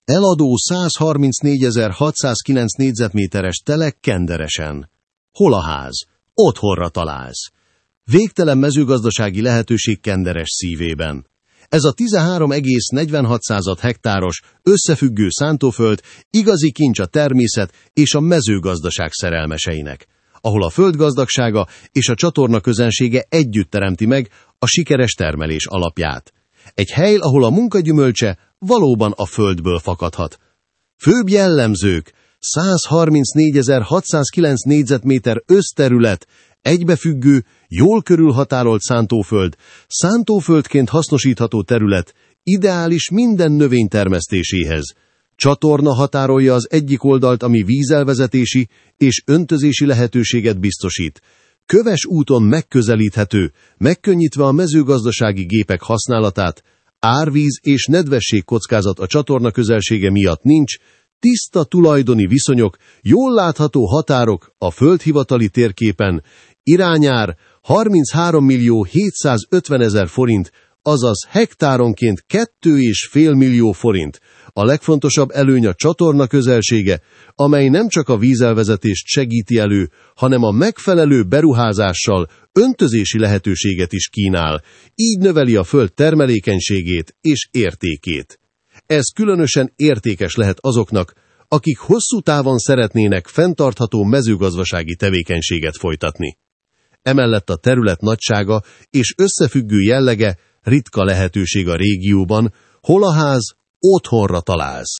Eladó 134.609 négyzetméteres telek Kenderesen. Hol a ház? Otthonra találsz. Végtelen mezőgazdasági lehetőség Kenderes szívében. Ez a 13,46 hektáros, összefüggő szántóföld igazi kincs a természet és a mezőgazdaság szerelmeseinek, ahol a föld gazdagsága és a csatorna közelsége együtt teremti meg a sikeres termelés alapját. Egy hely, ahol a munka gyümölcse valóban a földből fakadhat. Főbb jellemzők: 134.609 négyzetméter összterület, egybefüggő, jól körülhatárolt szántóföld, szántóföldként hasznosítható terület, ideális minden növény termesztéséhez. Csatorna határolja az egyik oldalt, ami vízelvezetési és öntözési lehetőséget biztosít. Köves úton megközelíthető, megkönnyítve a mezőgazdasági gépek használatát, árvíz és nedvesség kockázat a csatorna közelsége miatt nincs, tiszta tulajdoni viszonyok, jól látható határok a földhivatali térképen, irányár 33.750.000 forint, azaz hektáronként 2,5 millió forint. A legfontosabb előny a csatorna közelsége, amely nem csak a vízelvezetést segíti elő, hanem a megfelelő beruházással öntözési lehetőséget is kínál, így növeli a föld termelékenységét és értékét. Ez különösen értékes lehet azoknak, akik hosszú távon szeretnének fenntartható mezőgazdasági tevékenységet folytatni. Emellett a terület nagysága és összefüggő jellege ritka lehetőség a régióban, hol a ház otthonra találsz.